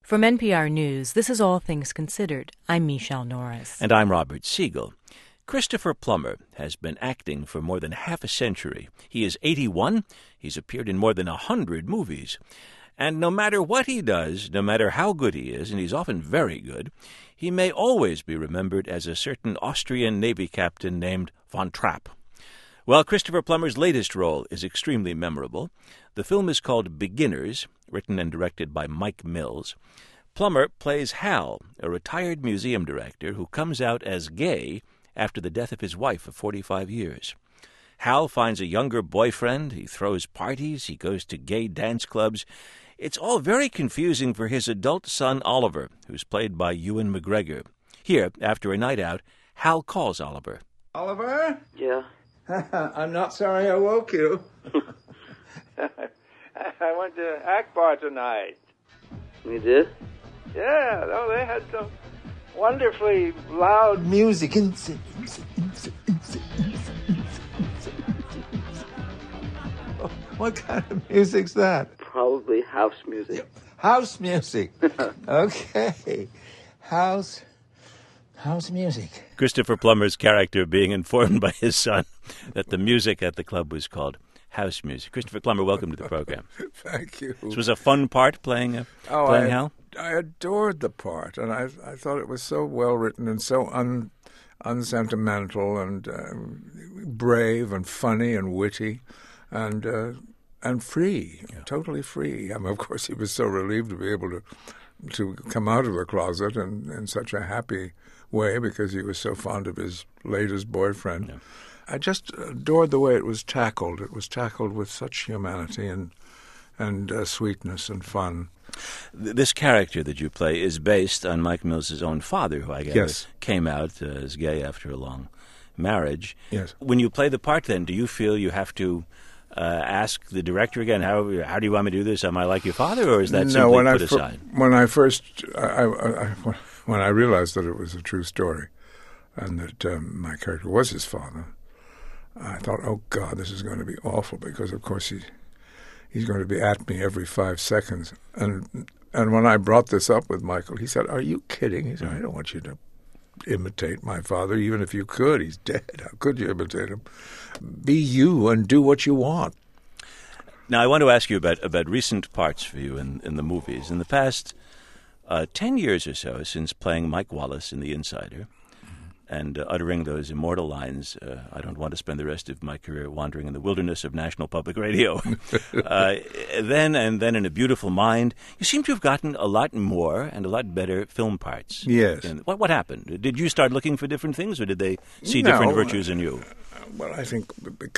From NPR News, this is All Things Considered. I'm Michelle Norris. And I'm Robert Siegel. Christopher Plummer has been acting for more than half a century. He is 81. He's appeared in more than 100 movies. And no matter what he does, no matter how good he is, and he's often very good, he may always be remembered as a certain Austrian Navy captain named Von Trapp. Well, Christopher Plummer's latest role is extremely memorable. The film is called Beginners, written and directed by Mike Mills. Plummer plays Hal, a retired museum director who comes out as gay after the death of his wife of 45 years. Hal finds a younger boyfriend, he throws parties, he goes to gay dance clubs. It's all very confusing for his adult son Oliver, who's played by Ewan McGregor. Here, after a night out, Hal calls Oliver. Oliver? Yeah? I'm not sorry I woke you. I went to Akbar tonight. You did? Yeah, no, they had some wonderfully loud Music. What kind of music's that? probably house music. House music. Okay. House music. Christopher Plummer's character being informed by his son that the music at the club was called house music. Christopher Plummer, welcome to the program. Thank you. This was a fun part playing Hal? I adored the part, and I thought it was so well written and so unsentimental and brave and funny and witty and free, totally free. I mean, of course, he was so relieved to be able to come out of the closet in such a happy way because he was so fond of his latest boyfriend. Yeah. I just adored the way it was tackled. It was tackled with such humanity and sweetness and fun. This character that you play is based on Mike Mills' own father, who I guess came out as gay after a long marriage. Yes. When you play the part, then, do you feel you have to ask the director again, how do you want me to do this? Am I like your father, or is that simply put aside? When I realized that it was a true story and that my character was his father, I thought, oh, God, this is going to be awful because, of course, he's going to be at me every 5 seconds. And when I brought this up with Michael, he said, are you kidding? He said, I don't want you to imitate my father. Even if you could, he's dead. How could you imitate him? Be you and do what you want. Now, I want to ask you about recent parts for you in the movies. In the past 10 years or so, since playing Mike Wallace in The Insider, and uttering those immortal lines, I don't want to spend the rest of my career wandering in the wilderness of National Public Radio. Then in A Beautiful Mind, you seem to have gotten a lot more and a lot better film parts. Yes. What happened? Did you start looking for different things, or did they see different virtues in you? Well, I think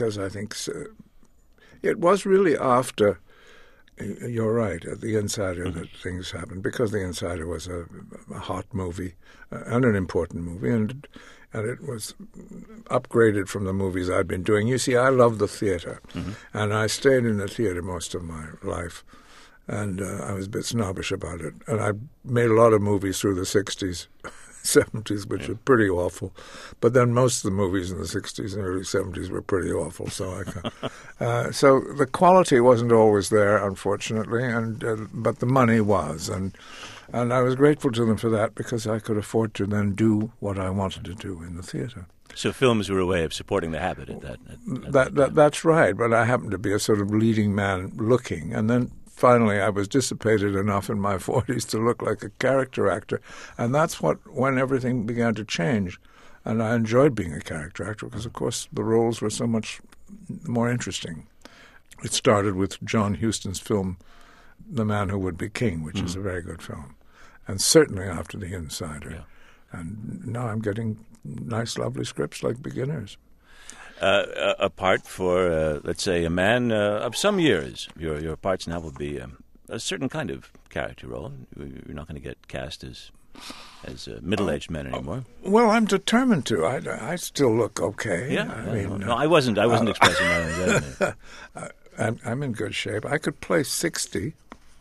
it was really after, you're right, at The Insider that things happened, because The Insider was a hot movie and an important movie, and it was upgraded from the movies I'd been doing. You see, I love the theater, and I stayed in the theater most of my life, and I was a bit snobbish about it. And I made a lot of movies through the 60s, 70s, which were pretty awful. But then most of the movies in the 60s and early 70s were pretty awful. So so the quality wasn't always there, unfortunately, but the money was. And I was grateful to them for that because I could afford to then do what I wanted to do in the theater. So films were a way of supporting the habit at that. That's right, but I happened to be a sort of leading man looking. And then finally, I was dissipated enough in my 40s to look like a character actor, and that's when everything began to change. And I enjoyed being a character actor because, of course, the roles were so much more interesting. It started with John Huston's film, The Man Who Would Be King, which is a very good film, and certainly after The Insider. Yeah. And now I'm getting nice, lovely scripts like Beginners. A part for, let's say, a man of some years. Your parts now will be a certain kind of character role. You're not going to get cast as middle-aged men anymore. Well, I'm determined to. I still look okay. Yeah. I wasn't expressing my own judgment. I'm in good shape. I could play 60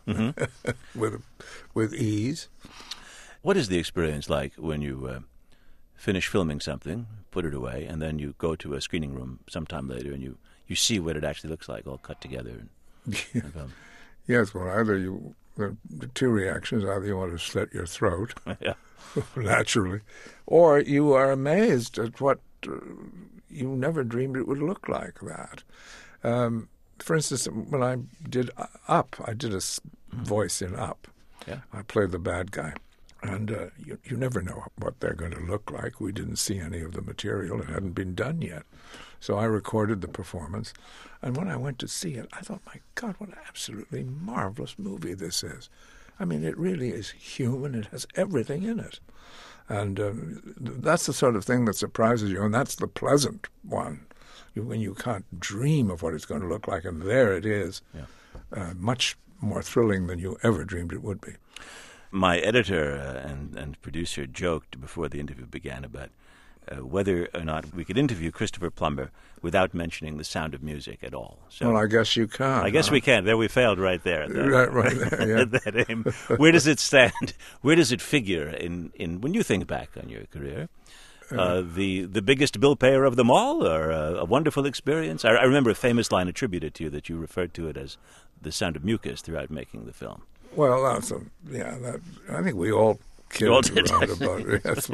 with ease. What is the experience like when you finish filming something, put it away, and then you go to a screening room sometime later and you see what it actually looks like, all cut together? Yes, well, either you the two reactions: either you want to slit your throat, Yeah. naturally, or you are amazed at what you never dreamed it would look like that. For instance, when I did Up, I did a voice in Up. Yeah. I played the bad guy. And you never know what they're going to look like. We didn't see any of the material. It hadn't been done yet. So I recorded the performance. And when I went to see it, I thought, my God, what an absolutely marvelous movie this is. I mean, it really is human. It has everything in it. And that's the sort of thing that surprises you, and that's the pleasant one. When you can't dream of what it's going to look like, and there it is, much more thrilling than you ever dreamed it would be. My editor and producer joked before the interview began about whether or not we could interview Christopher Plummer without mentioning The Sound of Music at all. So Well, I guess you can. I guess we can. There we failed right there. Right there, yeah. That aim. Where does it stand? Where does it figure in when you think back on your career? The biggest bill payer of them all, or a wonderful experience? I remember a famous line attributed to you that you referred to it as The Sound of Mucus throughout making the film. Well, I think we all kidded did. around about it. Yes,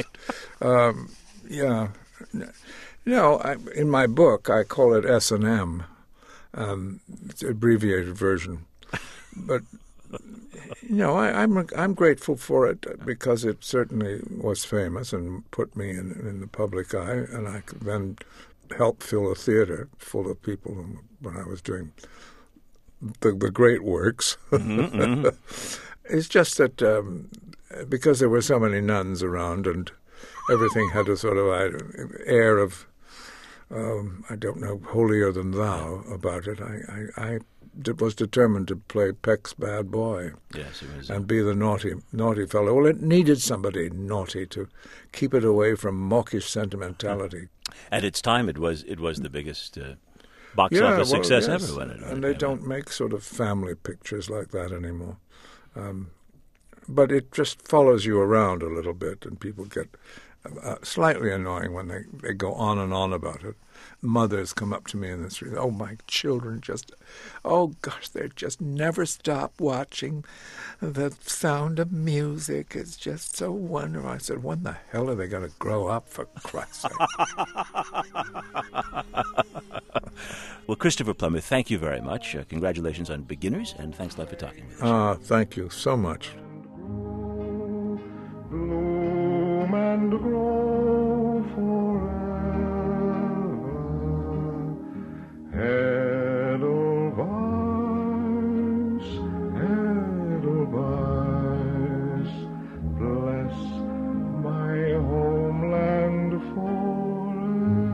yeah. In my book, I call it S&M. It's an abbreviated version. But, I'm grateful for it because it certainly was famous and put me in the public eye, and I could then help fill a theater full of people when I was doing the great works. It's just that because there were so many nuns around and everything had a sort of air of, I don't know, holier than thou about it, I was determined to play Peck's bad boy. Yes, it was. And be the naughty fellow. Well, it needed somebody naughty to keep it away from mawkish sentimentality. At its time, it was the biggest box office success yes. ever. When it and they don't make sort of family pictures like that anymore. But it just follows you around a little bit, and people get slightly annoying when they go on and on about it. Mothers come up to me in the street, oh, my children they just never stop watching The Sound of Music. It's just so wonderful. I said, when the hell are they going to grow up, for Christ's sake? Well, Christopher Plummer, thank you very much. Congratulations on Beginners, and thanks a lot for talking with us. Thank you so much. Bloom and grow forever, Edelweiss, Edelweiss, bless my homeland forever.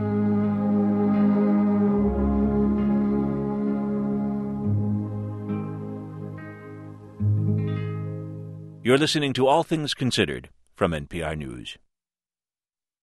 You're listening to All Things Considered from NPR News.